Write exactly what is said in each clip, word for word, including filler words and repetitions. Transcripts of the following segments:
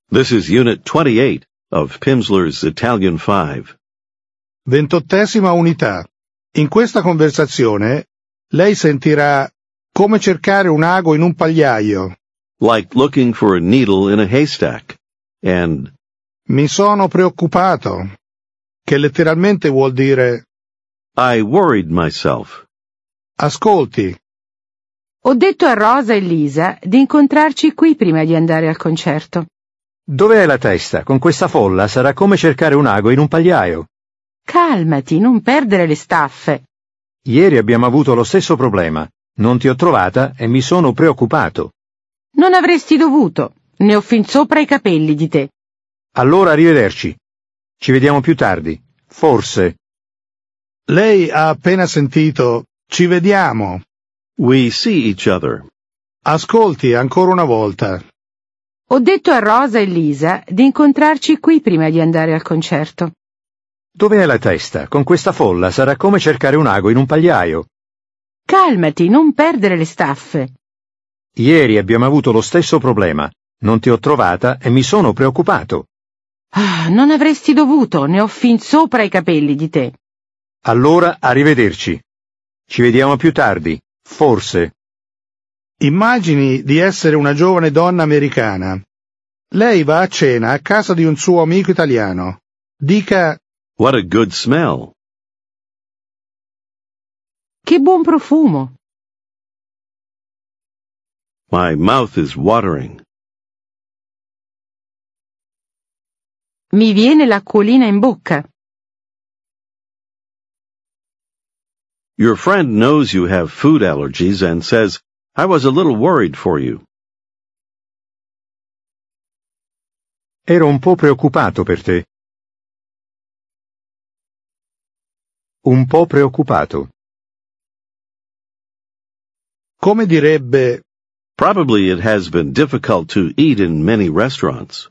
This is Unit twenty-eight of Pimsleur's Italian five. Ventottesima unità. In questa conversazione lei sentirà come cercare un ago in un pagliaio. Like looking for a needle in a haystack. And Mi sono preoccupato, che letteralmente vuol dire I worried myself. ascolti, Ho detto a Rosa e Lisa di incontrarci qui prima di andare al concerto. Dove è la testa? Con questa folla sarà come cercare un ago in un pagliaio. Calmati, non perdere le staffe. Ieri abbiamo avuto lo stesso problema. Non ti ho trovata e mi sono preoccupato. Non avresti dovuto. Ne ho fin sopra i capelli di te. Allora arrivederci. Ci vediamo più tardi. Forse. lei ha appena sentito ci vediamo. We see each other. Ascolti ancora una volta. Ho detto a Rosa e Lisa di incontrarci qui prima di andare al concerto. Dove è la testa? Con questa folla sarà come cercare un ago in un pagliaio. Calmati, non perdere le staffe. Ieri abbiamo avuto lo stesso problema. Non ti ho trovata e mi sono preoccupato. Ah, non avresti dovuto, ne ho fin sopra i capelli di te. Allora arrivederci. Ci vediamo più tardi. Forse. Immagini di essere una giovane donna americana. Lei va a cena a casa di un suo amico italiano. Dica What a good smell. Che buon profumo. My mouth is watering. Mi viene l'acquolina in bocca. Your friend knows you have food allergies and says, I was a little worried for you. Ero un po' preoccupato per te. Un po' preoccupato. come direbbe Probably it has been difficult to eat in many restaurants.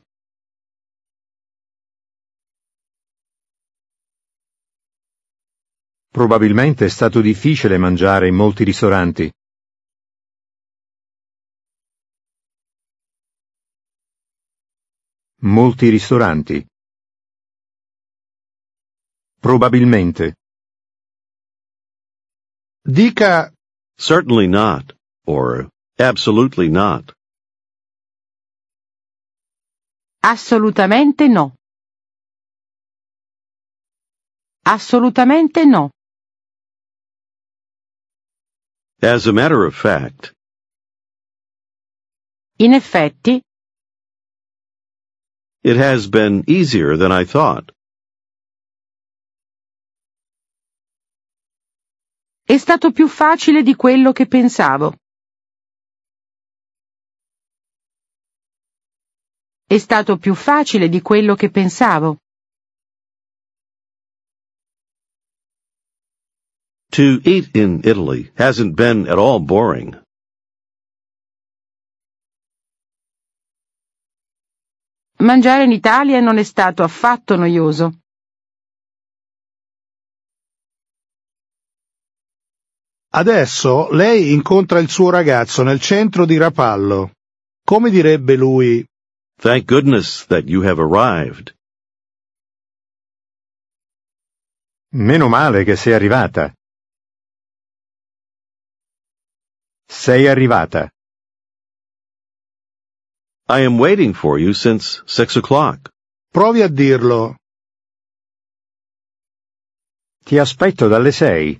Probabilmente è stato difficile mangiare in molti ristoranti. Molti ristoranti. Probabilmente. dica Certainly not, or absolutely not. Assolutamente no. Assolutamente no. As a matter of fact, In effetti, it has been easier than I thought. è stato più facile di quello che pensavo. È stato più facile di quello che pensavo. To eat in Italy hasn't been at all boring. Mangiare in Italia non è stato affatto noioso. adesso lei incontra il suo ragazzo nel centro di Rapallo. Come direbbe lui Thank goodness that you have arrived. Meno male che sei arrivata. Sei arrivata. I am waiting for you since six o'clock. provi a dirlo Ti aspetto dalle sei.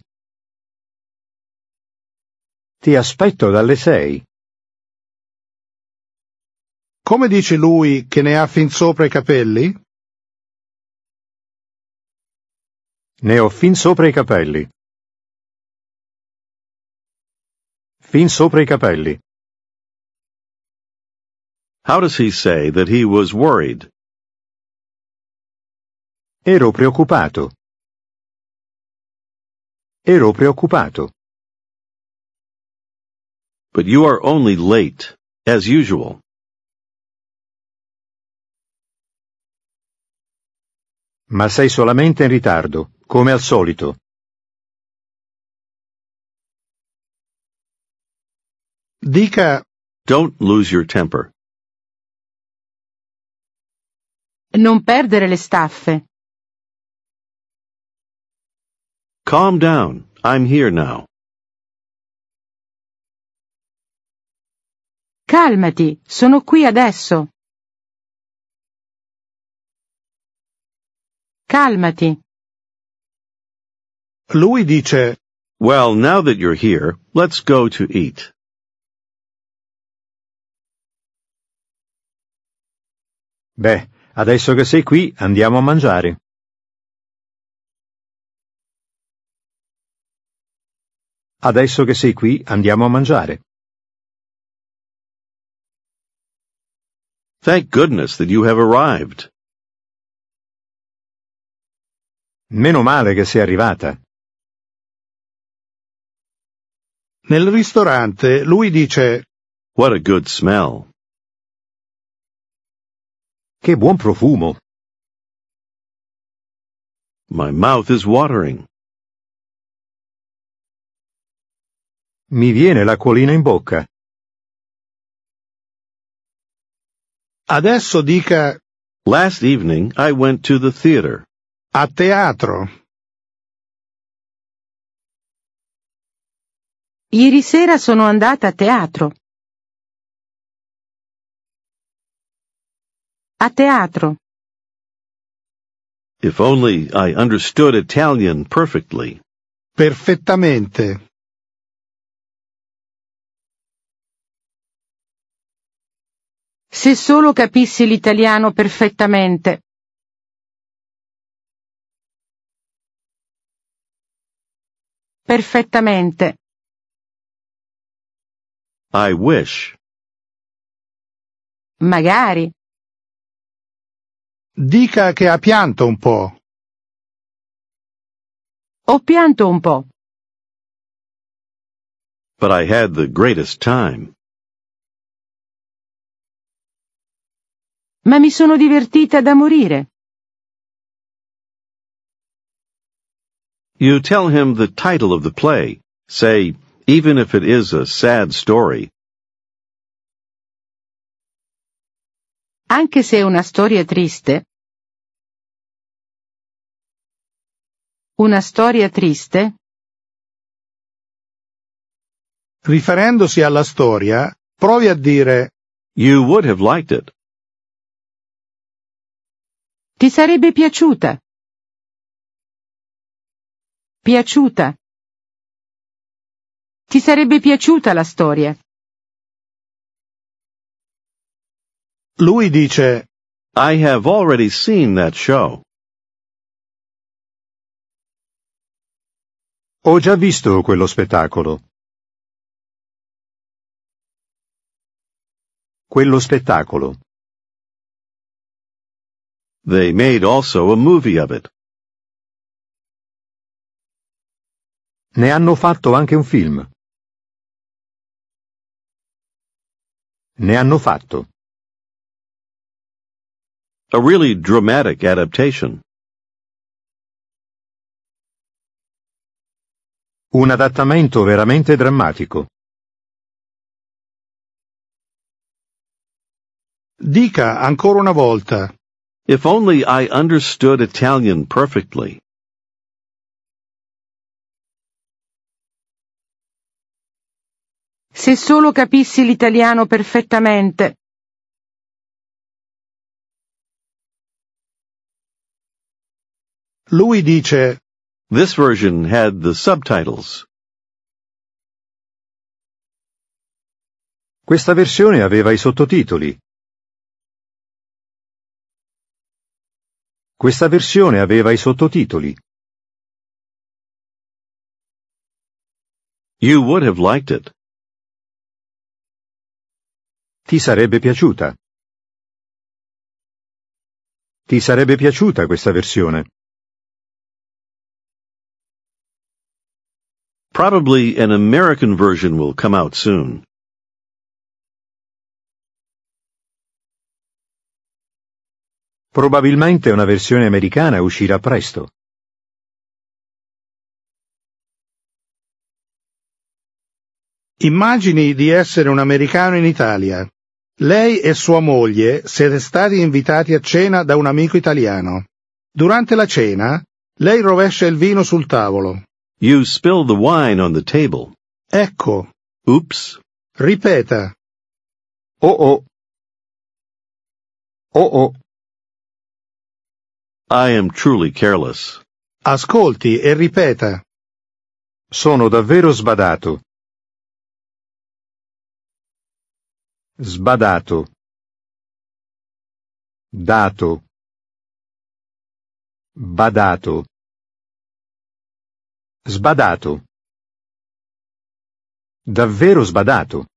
Ti aspetto dalle sei. come dice lui che ne ha fin sopra i capelli? Ne ho fin sopra i capelli. Fin sopra i capelli. How does he say that he was worried? Ero preoccupato. Ero preoccupato. But you are only late, as usual. Ma sei solamente in ritardo, come al solito. Dica Don't lose your temper. Non perdere le staffe. Calm down. I'm here now. Calmati, sono qui adesso. Calmati. Lui dice: Well, now that you're here, let's go to eat. Beh, adesso che sei qui, andiamo a mangiare. Adesso che sei qui, andiamo a mangiare. Thank goodness that you have arrived. Meno male che sei arrivata. Nel ristorante lui dice: What a good smell. Che buon profumo. My mouth is watering. Mi viene l'acquolina in bocca. Adesso dica: Last evening I went to the theater. a teatro. Ieri sera sono andata a teatro. A teatro. If only I understood Italian perfectly. Perfettamente. Se solo capissi l'italiano perfettamente. Perfettamente. I wish. Magari. Dica che ha pianto un po'. Ho pianto un po'. But I had the greatest time. Ma mi sono divertita da morire. You tell him the title of the play. Say, even if it is a sad story. Anche se è una storia triste. Una storia triste? Riferendosi alla storia, provi a dire: You would have liked it. Ti sarebbe piaciuta. Piaciuta. Ti sarebbe piaciuta la storia. Lui dice: I have already seen that show. Ho già visto quello spettacolo. Quello spettacolo. They made also a movie of it. Ne hanno fatto anche un film. Ne hanno fatto. A really dramatic adaptation. Un adattamento veramente drammatico. Dica ancora una volta: If only I understood Italian perfectly. Se solo capissi l'italiano perfettamente. Lui dice: This version had the subtitles. Questa versione aveva i sottotitoli. Questa versione aveva i sottotitoli. You would have liked it. Ti sarebbe piaciuta. Ti sarebbe piaciuta questa versione. Probably an American version will come out soon. Probabilmente una versione americana uscirà presto. Immagini di essere un americano in Italia. Lei e sua moglie siete stati invitati a cena da un amico italiano. Durante la cena, lei rovescia il vino sul tavolo. You spill the wine on the table. Ecco. Oops. Ripeta. Oh oh. Oh oh. I am truly careless. Ascolti e ripeta. Sono davvero sbadato. Sbadato. Dato. Badato. Sbadato. Davvero sbadato.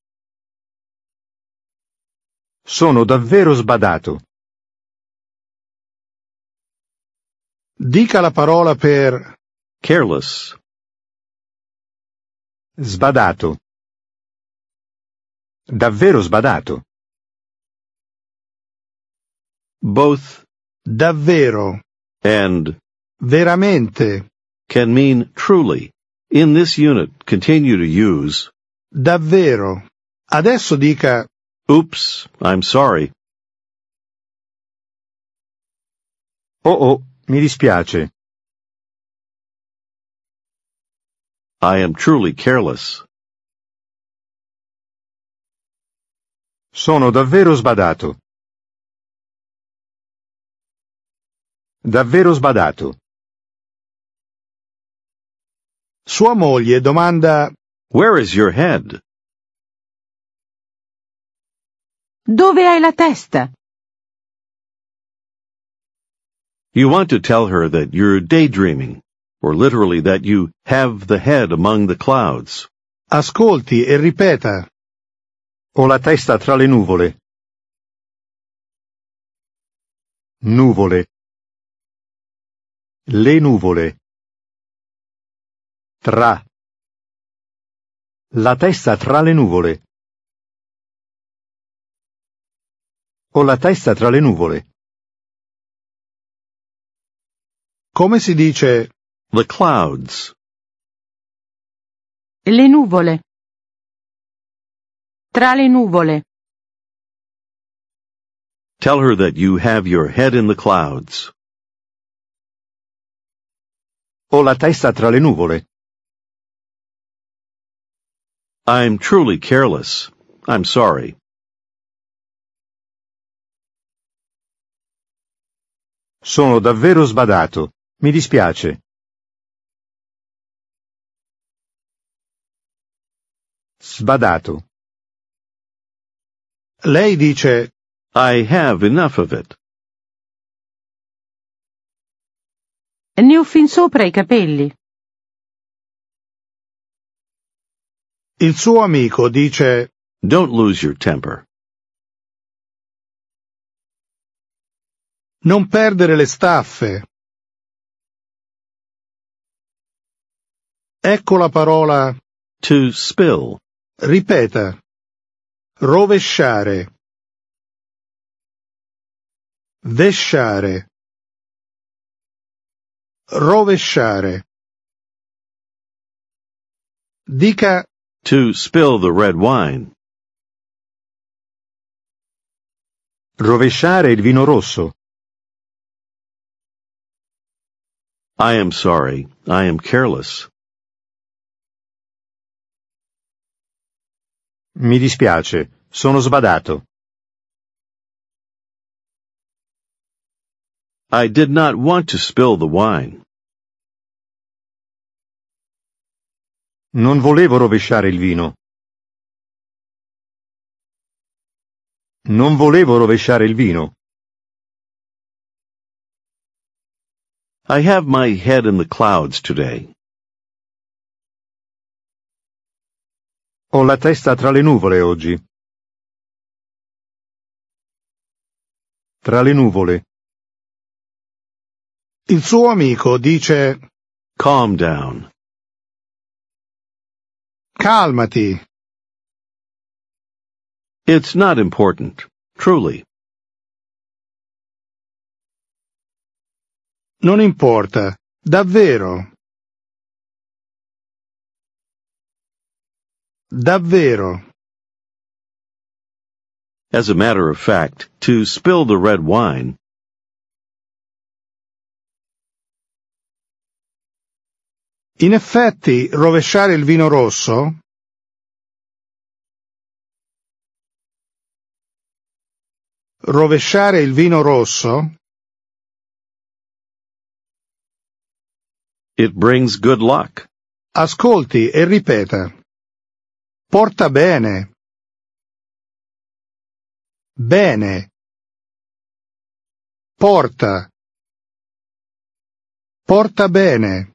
Sono davvero sbadato. Dica la parola per Careless. Sbadato. Davvero sbadato. Both davvero, and veramente, can mean truly. In this unit, continue to use davvero. Adesso dica oops, I'm sorry. Oh oh, mi dispiace. I am truly careless. Sono davvero sbadato. Davvero sbadato. sua moglie domanda Where is your head? Dove hai la testa? You want to tell her that you're daydreaming, or literally that you have the head among the clouds. ascolti e ripeta. Ho la testa tra le nuvole. Nuvole. Le nuvole. Tra. La testa tra le nuvole. Ho la testa tra le nuvole. Come si dice The clouds. Le nuvole. Tra le nuvole. Tell her that you have your head in the clouds. Ho la testa tra le nuvole. I'm truly careless. I'm sorry. Sono davvero sbadato. Mi dispiace. Sbadato. lei dice I have enough of it. Ne ho fin sopra i capelli. il suo amico dice Don't lose your temper. non perdere le staffe. Ecco la parola To spill. ripeta. Rovesciare. Vesciare. Rovesciare. Dica To spill the red wine. Rovesciare il vino rosso. I am sorry. I am careless. Mi dispiace. Sono sbadato. I did not want to spill the wine. Non volevo rovesciare il vino. Non volevo rovesciare il vino. I have my head in the clouds today. Ho la testa tra le nuvole oggi. Tra le nuvole. il suo amico dice Calm down. calmati. It's not important. Truly. Non importa. Davvero. Davvero. As a matter of fact, to spill the red wine, In effetti, rovesciare il vino rosso? Rovesciare il vino rosso? it brings good luck. Ascolti e ripeta. Porta bene. Bene. Porta. Porta bene.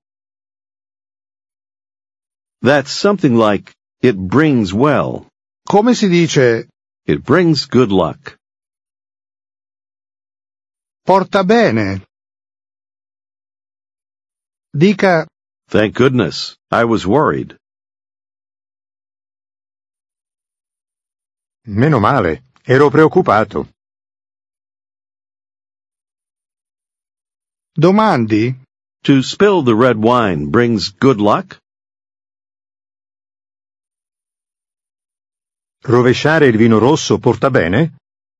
That's something like, it brings well. Come si dice It brings good luck. porta bene? Dica Thank goodness, I was worried. Meno male, ero preoccupato. domandi. To spill the red wine brings good luck? Rovesciare il vino rosso porta bene?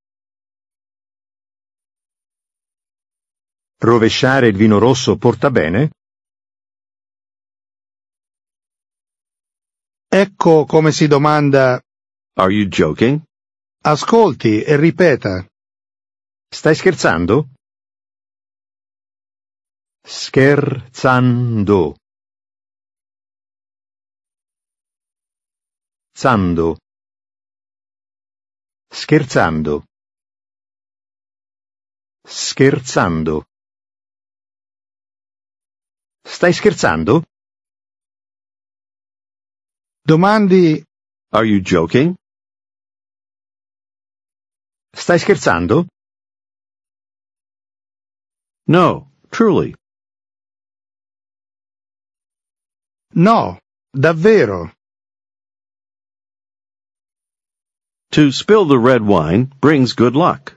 Rovesciare il vino rosso porta bene? Ecco come si domanda. Are you joking? Ascolti e ripeta. Stai scherzando? Scherzando. Zando. Scherzando. Scherzando. Stai scherzando? Domandi. Are you joking? Stai scherzando? No, truly. No, davvero. To spill the red wine brings good luck.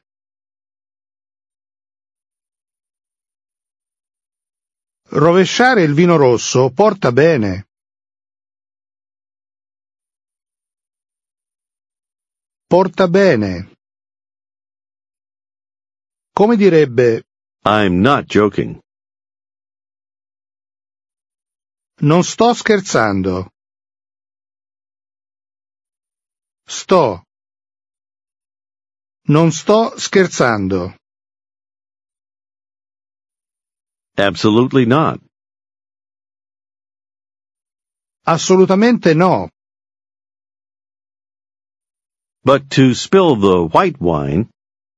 Rovesciare il vino rosso porta bene. Porta bene. Come direbbe, I'm not joking. non sto scherzando. Sto. Non sto scherzando. Absolutely not. Assolutamente no. But to spill the white wine,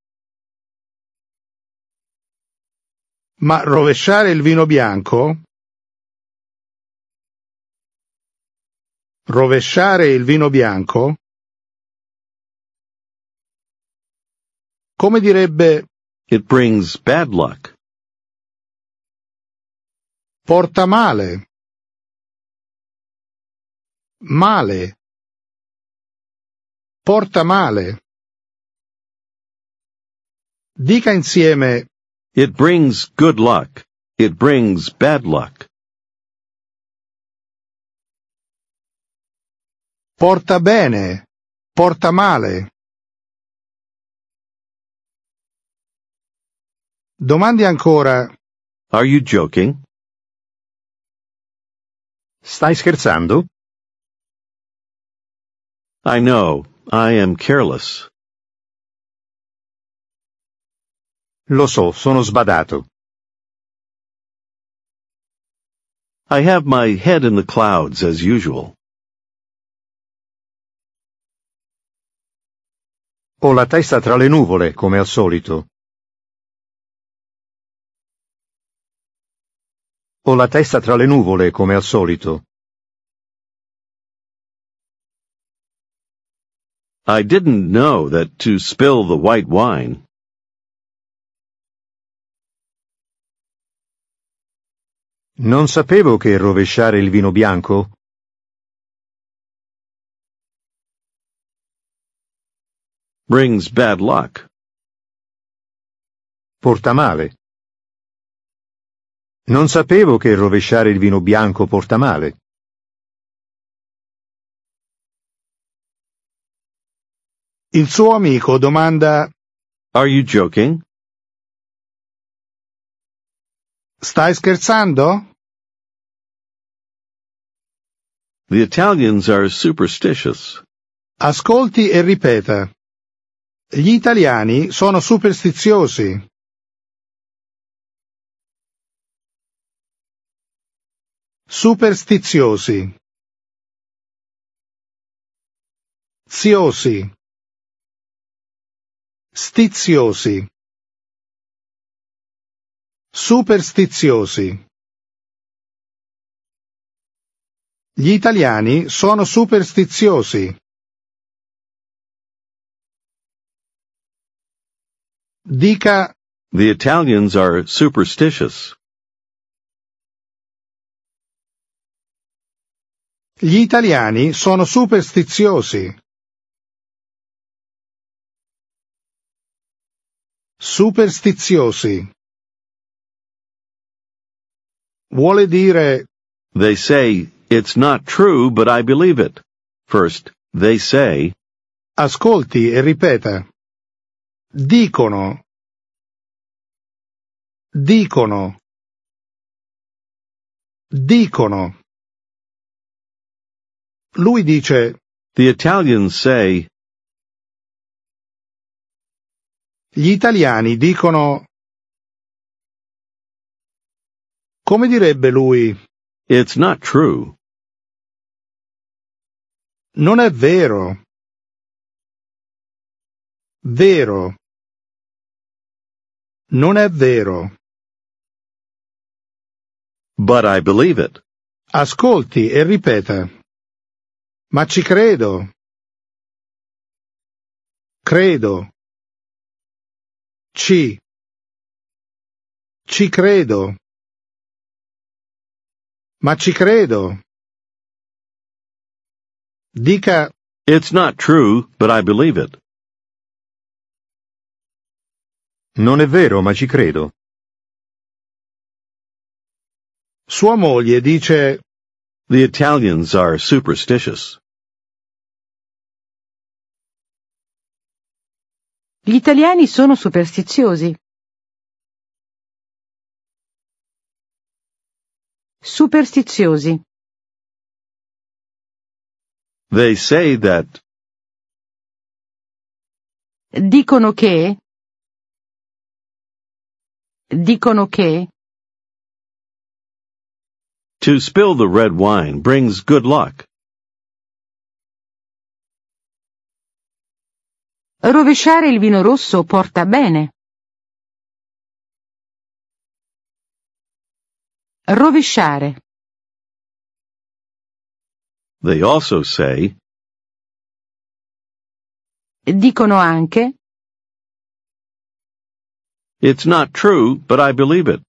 Ma rovesciare il vino bianco? Rovesciare il vino bianco? Come direbbe, it brings bad luck. porta male. Male. Porta male. Dica insieme, It brings good luck. It brings bad luck. porta bene. Porta male. Domandi ancora, Are you joking? Stai scherzando? I know, I am careless. Lo so, sono sbadato. I have my head in the clouds as usual. Ho la testa tra le nuvole, come al solito. Ho la testa tra le nuvole, come al solito. I didn't know that to spill the white wine Non sapevo che rovesciare il vino bianco brings bad luck. porta male. Non sapevo che rovesciare il vino bianco porta male. Il suo amico domanda: Are you joking? Stai scherzando? The Italians are superstitious. Ascolti e ripeta. Gli italiani sono superstiziosi. Superstiziosi. Ziosi. Stiziosi. Superstiziosi. Gli italiani sono superstiziosi. Dica: The Italians are superstitious. Gli italiani sono superstiziosi. Superstiziosi. Vuole dire: They say, it's not true, but I believe it. First, they say, ascolti e ripeta. Dicono. Dicono. Dicono. Lui dice: the Italians say, gli italiani dicono. Come direbbe lui? it's not true. Non è vero. Vero. Non è vero. But I believe it. Ascolti e ripeta. Ma ci credo. Credo. Ci. Ci credo. Ma ci credo. Dica: It's not true, but I believe it. Non è vero, ma ci credo. Sua moglie dice: The Italians are superstitious. Gli italiani sono superstiziosi. Superstiziosi. They say that. Dicono che. Dicono che. To spill the red wine brings good luck. Rovesciare il vino rosso porta bene. Rovesciare. They also say, Dicono anche. it's not true, but I believe it.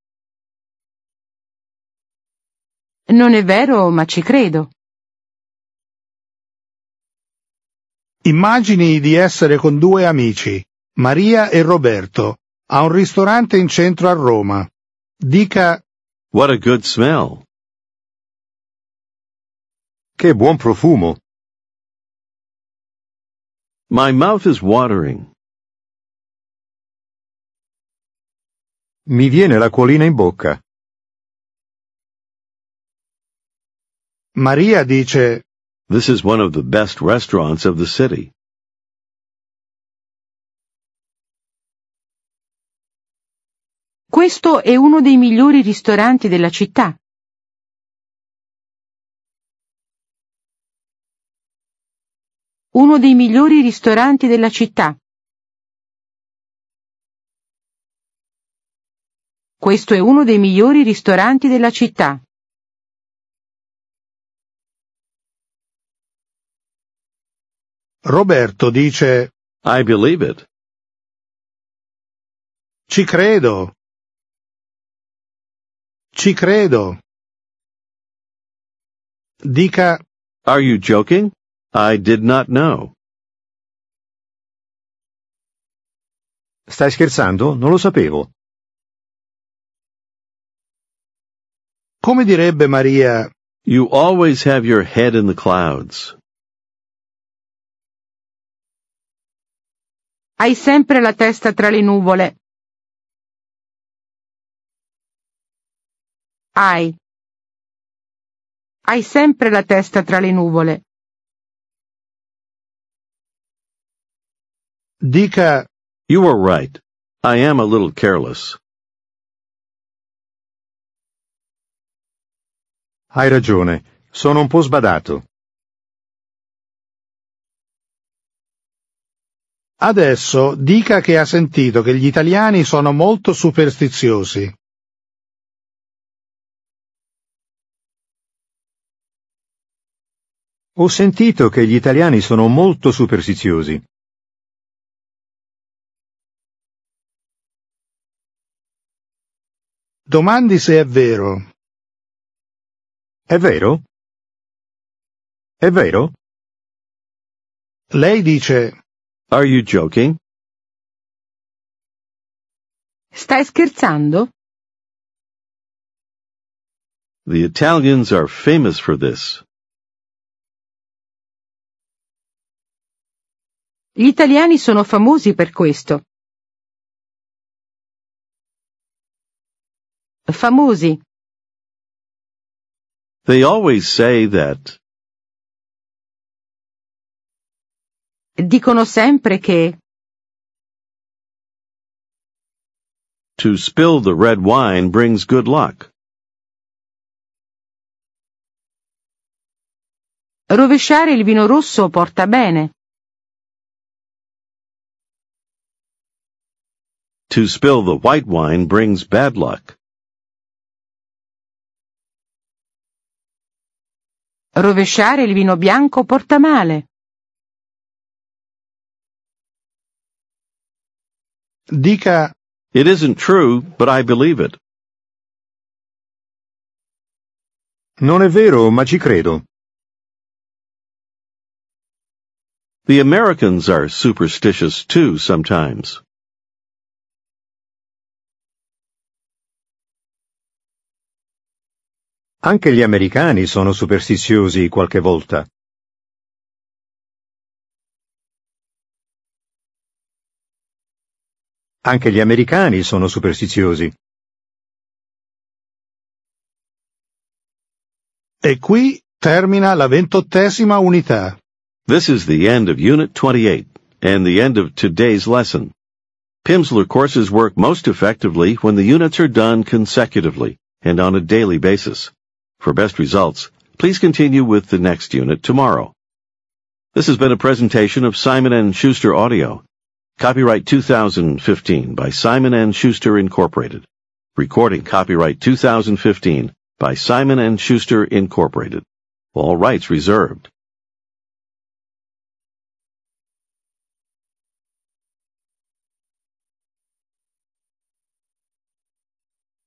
Non è vero, ma ci credo. Immagini di essere con due amici, Maria e Roberto, a un ristorante in centro a Roma. Dica: What a good smell. Che buon profumo. My mouth is watering. Mi viene l'acquolina in bocca. Maria dice: This is one of the best restaurants of the city. Questo è uno dei migliori ristoranti della città. Uno dei migliori ristoranti della città. Questo è uno dei migliori ristoranti della città. Roberto dice: I believe it. Ci credo. Ci credo. Dica: Are you joking? I did not know. Stai scherzando? Non lo sapevo. come direbbe Maria: You always have your head in the clouds. Hai sempre la testa tra le nuvole. Hai. Hai sempre la testa tra le nuvole. Dica, You were right. I am a little careless. Hai ragione, sono un po' sbadato. adesso dica che ha sentito che gli italiani sono molto superstiziosi. Ho sentito che gli italiani sono molto superstiziosi. Domandi se è vero. È vero? È vero? Lei dice, Are you joking? Stai scherzando? The Italians are famous for this. Gli italiani sono famosi per questo. Famosi. They always say that. Dicono sempre che To spill the red wine brings good luck. rovesciare il vino rosso porta bene. To spill the white wine brings bad luck. Rovesciare il vino bianco porta male. dica, It isn't true, but I believe it. Non è vero, ma ci credo. The Americans are superstitious too sometimes. Anche gli americani sono superstiziosi qualche volta. Anche gli americani sono superstiziosi. E qui termina la ventottesima unità. This is the end of Unit twenty-eight and the end of today's lesson. Pimsleur courses work most effectively when the units are done consecutively and on a daily basis. For best results, please continue with the next unit tomorrow. This has been a presentation of Simon and Schuster Audio. Copyright two thousand fifteen by Simon and Schuster Incorporated. Recording copyright two thousand fifteen by Simon and Schuster Incorporated. All rights reserved.